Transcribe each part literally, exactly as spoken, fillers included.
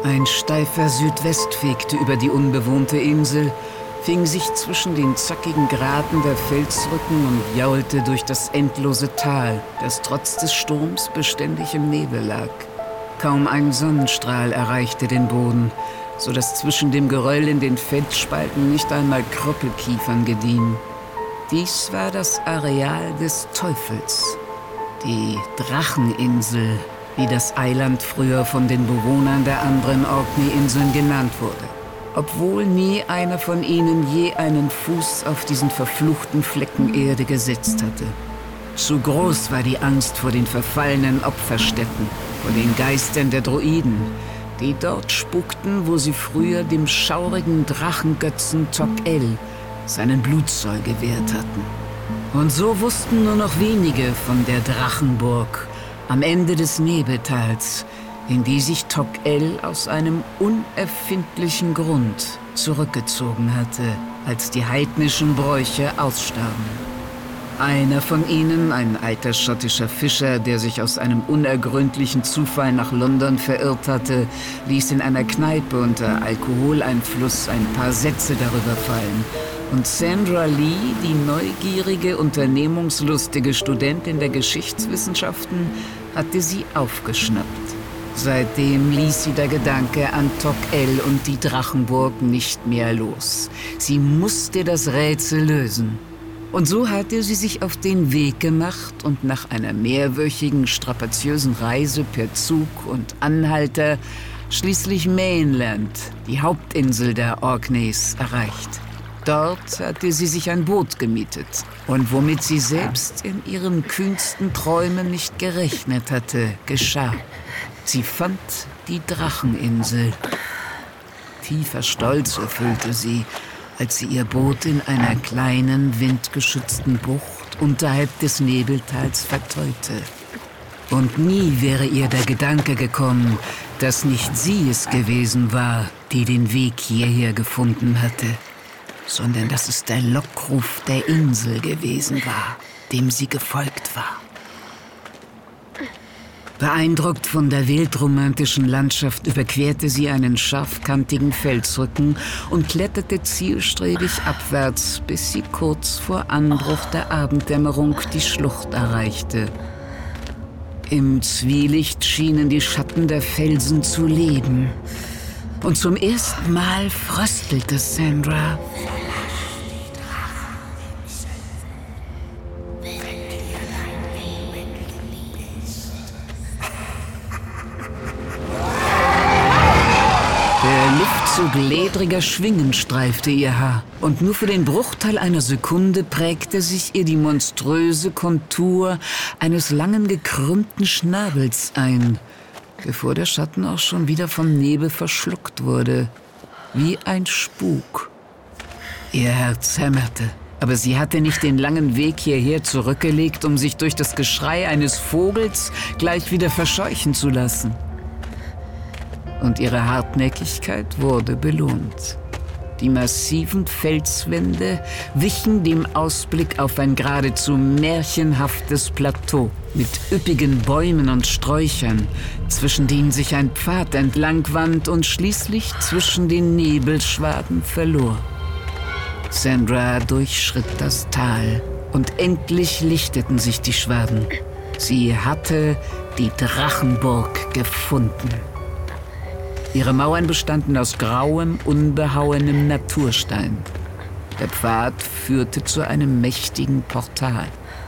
Ein steifer Südwest fegte über die unbewohnte Insel, fing sich zwischen den zackigen Graten der Felsrücken und jaulte durch das endlose Tal, das trotz des Sturms beständig im Nebel lag. Kaum ein Sonnenstrahl erreichte den Boden, so dass zwischen dem Geröll in den Felsspalten nicht einmal Krüppelkiefern gediehen. Dies war das Areal des Teufels, die Dracheninsel, wie das Eiland früher von den Bewohnern der anderen Orkney-Inseln genannt wurde, obwohl nie einer von ihnen je einen Fuß auf diesen verfluchten Flecken Erde gesetzt hatte. Zu groß war die Angst vor den verfallenen Opferstätten, vor den Geistern der Druiden, die dort spukten, wo sie früher dem schaurigen Drachengötzen Tok-El seinen Blutzoll gewährt hatten. Und so wussten nur noch wenige von der Drachenburg am Ende des Nebeltals, in die sich Tok-El aus einem unerfindlichen Grund zurückgezogen hatte, als die heidnischen Bräuche ausstarben. Einer von ihnen, ein alter schottischer Fischer, der sich aus einem unergründlichen Zufall nach London verirrt hatte, ließ in einer Kneipe unter Alkoholeinfluss ein paar Sätze darüber fallen. Und Sandra Lee, die neugierige, unternehmungslustige Studentin der Geschichtswissenschaften, hatte sie aufgeschnappt. Seitdem ließ sie der Gedanke an Tok-El und die Drachenburg nicht mehr los. Sie musste das Rätsel lösen. Und so hatte sie sich auf den Weg gemacht und nach einer mehrwöchigen, strapaziösen Reise per Zug und Anhalter schließlich Mainland, die Hauptinsel der Orkneys, erreicht. Dort hatte sie sich ein Boot gemietet und womit sie selbst in ihren kühnsten Träumen nicht gerechnet hatte, geschah. Sie fand die Dracheninsel. Tiefer Stolz erfüllte sie, als sie ihr Boot in einer kleinen, windgeschützten Bucht unterhalb des Nebeltals verteute. Und nie wäre ihr der Gedanke gekommen, dass nicht sie es gewesen war, die den Weg hierher gefunden hatte, sondern dass es der Lockruf der Insel gewesen war, dem sie gefolgt war. Beeindruckt von der wildromantischen Landschaft überquerte sie einen scharfkantigen Felsrücken und kletterte zielstrebig abwärts, bis sie kurz vor Anbruch der Abenddämmerung die Schlucht erreichte. Im Zwielicht schienen die Schatten der Felsen zu leben. Und zum ersten Mal fröstelte Sandra. Luftzug ledriger Schwingen streifte ihr Haar. Und nur für den Bruchteil einer Sekunde prägte sich ihr die monströse Kontur eines langen gekrümmten Schnabels ein, bevor der Schatten auch schon wieder vom Nebel verschluckt wurde. Wie ein Spuk. Ihr Herz hämmerte. Aber sie hatte nicht den langen Weg hierher zurückgelegt, um sich durch das Geschrei eines Vogels gleich wieder verscheuchen zu lassen. Und ihre Hartnäckigkeit wurde belohnt. Die massiven Felswände wichen dem Ausblick auf ein geradezu märchenhaftes Plateau mit üppigen Bäumen und Sträuchern, zwischen denen sich ein Pfad entlangwand und schließlich zwischen den Nebelschwaden verlor. Sandra durchschritt das Tal und endlich lichteten sich die Schwaden. Sie hatte die Drachenburg gefunden. Ihre Mauern bestanden aus grauem, unbehauenem Naturstein. Der Pfad führte zu einem mächtigen Portal.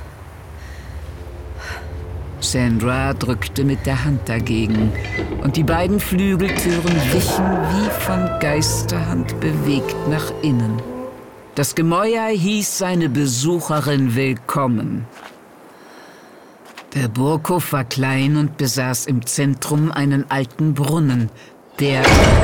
Sandra drückte mit der Hand dagegen und die beiden Flügeltüren wichen wie von Geisterhand bewegt nach innen. Das Gemäuer hieß seine Besucherin willkommen. Der Burghof war klein und besaß im Zentrum einen alten Brunnen, der...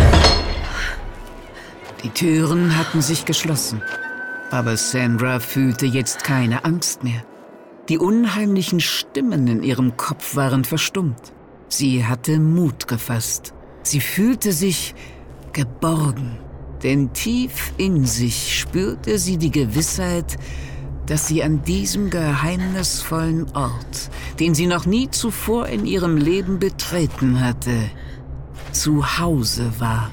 Die Türen hatten sich geschlossen, aber Sandra fühlte jetzt keine Angst mehr. Die unheimlichen Stimmen in ihrem Kopf waren verstummt. Sie hatte Mut gefasst. Sie fühlte sich geborgen, denn tief in sich spürte sie die Gewissheit, dass sie an diesem geheimnisvollen Ort, den sie noch nie zuvor in ihrem Leben betreten hatte, zu Hause war.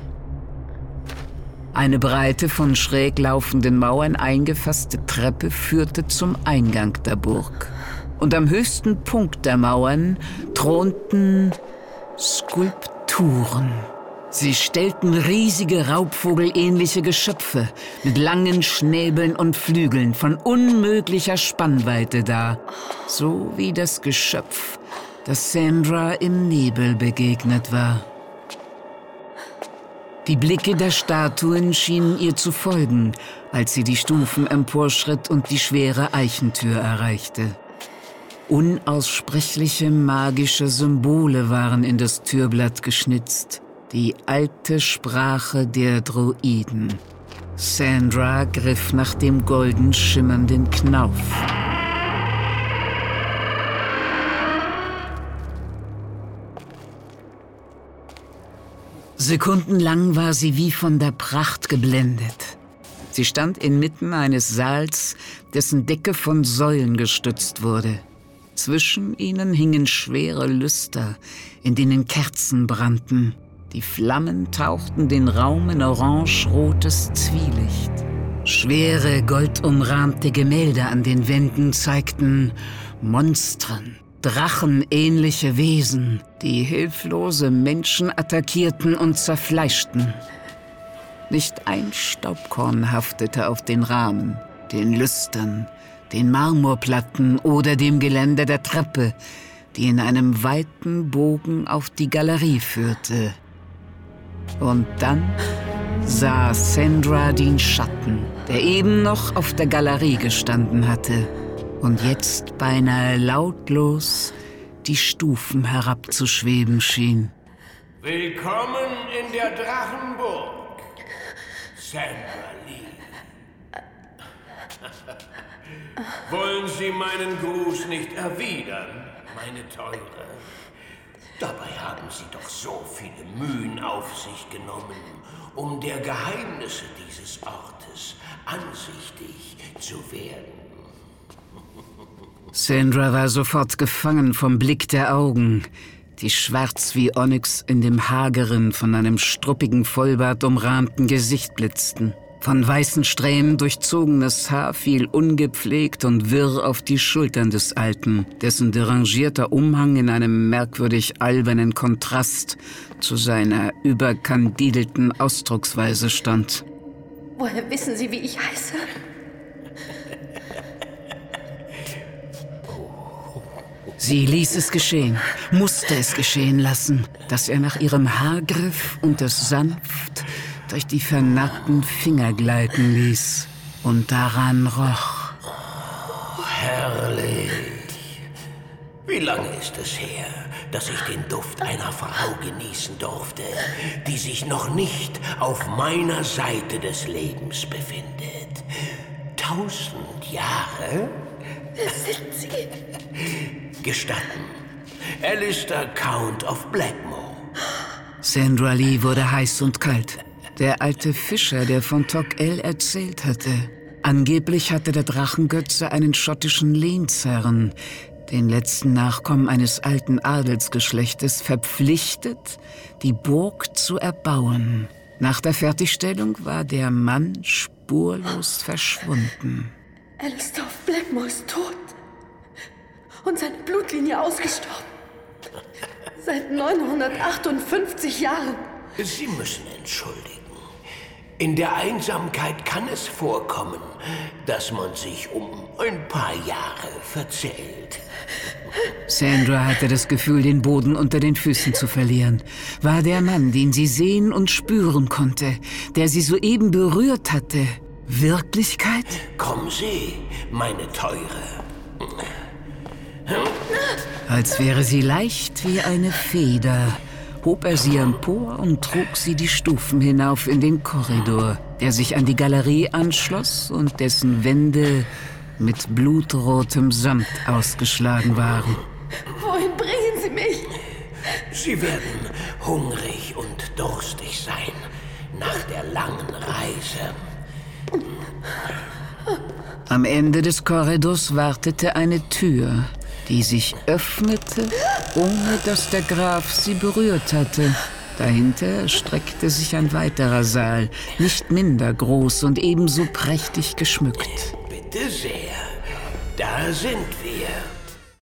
Eine breite, von schräg laufenden Mauern eingefasste Treppe führte zum Eingang der Burg. Und am höchsten Punkt der Mauern thronten Skulpturen. Sie stellten riesige raubvogelähnliche Geschöpfe mit langen Schnäbeln und Flügeln von unmöglicher Spannweite dar, so wie das Geschöpf, das Sandra im Nebel begegnet war. Die Blicke der Statuen schienen ihr zu folgen, als sie die Stufen emporschritt und die schwere Eichentür erreichte. Unaussprechliche magische Symbole waren in das Türblatt geschnitzt. Die alte Sprache der Druiden. Sandra griff nach dem golden schimmernden Knauf. Sekundenlang war sie wie von der Pracht geblendet. Sie stand inmitten eines Saals, dessen Decke von Säulen gestützt wurde. Zwischen ihnen hingen schwere Lüster, in denen Kerzen brannten. Die Flammen tauchten den Raum in orange-rotes Zwielicht. Schwere, goldumrahmte Gemälde an den Wänden zeigten Monstren, drachenähnliche Wesen, die hilflose Menschen attackierten und zerfleischten. Nicht ein Staubkorn haftete auf den Rahmen, den Lüstern, den Marmorplatten oder dem Geländer der Treppe, die in einem weiten Bogen auf die Galerie führte. Und dann sah Sandra den Schatten, der eben noch auf der Galerie gestanden hatte und jetzt beinahe lautlos die Stufen herabzuschweben schien. Willkommen in der Drachenburg, Sandra Lee. Wollen Sie meinen Gruß nicht erwidern, meine Teure? Dabei haben Sie doch so viele Mühen auf sich genommen, um der Geheimnisse dieses Ortes ansichtig zu werden. Sandra war sofort gefangen vom Blick der Augen, die schwarz wie Onyx in dem hageren, von einem struppigen Vollbart umrahmten Gesicht blitzten. Von weißen Strähnen durchzogenes Haar fiel ungepflegt und wirr auf die Schultern des Alten, dessen derangierter Umhang in einem merkwürdig albernen Kontrast zu seiner überkandidelten Ausdrucksweise stand. Woher wissen Sie, wie ich heiße? Sie ließ es geschehen, musste es geschehen lassen, dass er nach ihrem Haar griff und es sanft durch die vernarbten Finger gleiten ließ und daran roch. Oh, herrlich! Wie lange ist es her, dass ich den Duft einer Frau genießen durfte, die sich noch nicht auf meiner Seite des Lebens befindet? Tausend Jahre? Wer sind Sie? Gestatten, Alistair Count of Blackmore. Sandra Lee wurde heiß und kalt. Der alte Fischer, der von Tok El erzählt hatte. Angeblich hatte der Drachengötze einen schottischen Lehnsherrn, den letzten Nachkommen eines alten Adelsgeschlechtes, verpflichtet, die Burg zu erbauen. Nach der Fertigstellung war der Mann spurlos verschwunden. Alistair of Blackmore ist tot und seine Blutlinie ausgestorben. Seit neunhundertachtundfünfzig Jahren. Sie müssen entschuldigen. In der Einsamkeit kann es vorkommen, dass man sich um ein paar Jahre verzählt. Sandra hatte das Gefühl, den Boden unter den Füßen zu verlieren. War der Mann, den sie sehen und spüren konnte, der sie soeben berührt hatte, Wirklichkeit? Kommen Sie, meine Teure. Als wäre sie leicht wie eine Feder, hob er sie empor und trug sie die Stufen hinauf in den Korridor, der sich an die Galerie anschloss und dessen Wände mit blutrotem Samt ausgeschlagen waren. Wohin bringen Sie mich? Sie werden hungrig und durstig sein nach der langen Reise. Am Ende des Korridors wartete eine Tür, die sich öffnete, ohne dass der Graf sie berührt hatte. Dahinter streckte sich ein weiterer Saal, nicht minder groß und ebenso prächtig geschmückt. Bitte sehr, da sind wir.